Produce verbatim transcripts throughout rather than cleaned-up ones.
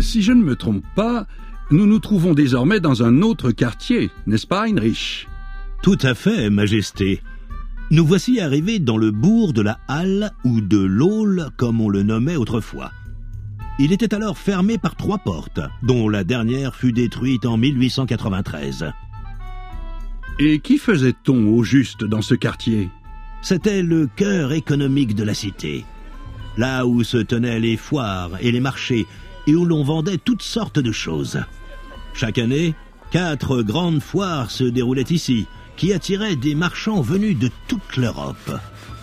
Si je ne me trompe pas, nous nous trouvons désormais dans un autre quartier, n'est-ce pas, Heinrich? Tout à fait, Majesté. Nous voici arrivés dans le bourg de la Halle ou de l'Aule, comme on le nommait autrefois. Il était alors fermé par trois portes, dont la dernière fut détruite en mille huit cent quatre-vingt-treize. Et qui faisait-on au juste dans ce quartier? C'était le cœur économique de la cité, là où se tenaient les foires et les marchés, et où l'on vendait toutes sortes de choses. Chaque année, quatre grandes foires se déroulaient ici, qui attiraient des marchands venus de toute l'Europe.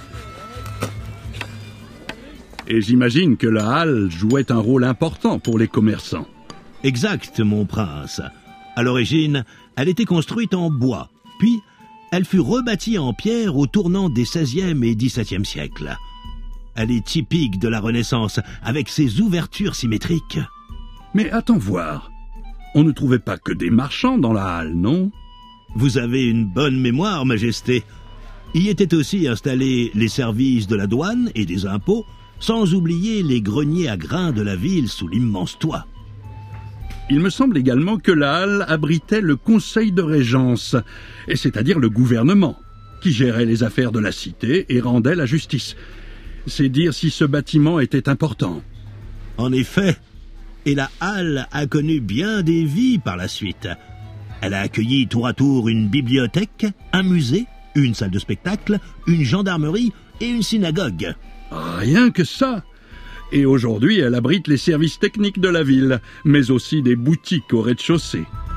Et j'imagine que la halle jouait un rôle important pour les commerçants. Exact, mon prince. À l'origine, elle était construite en bois, puis elle fut rebâtie en pierre au tournant des seizième et dix-septième siècles. Elle est typique de la Renaissance, avec ses ouvertures symétriques. Mais attends voir, on ne trouvait pas que des marchands dans la halle, non? Vous avez une bonne mémoire, Majesté. Y étaient aussi installés les services de la douane et des impôts, sans oublier les greniers à grains de la ville sous l'immense toit. Il me semble également que la halle abritait le conseil de régence, et c'est-à-dire le gouvernement, qui gérait les affaires de la cité et rendait la justice. C'est dire si ce bâtiment était important. En effet, et la halle a connu bien des vies par la suite. Elle a accueilli tour à tour une bibliothèque, un musée, une salle de spectacle, une gendarmerie et une synagogue. Rien que ça! Et aujourd'hui, elle abrite les services techniques de la ville, mais aussi des boutiques au rez-de-chaussée.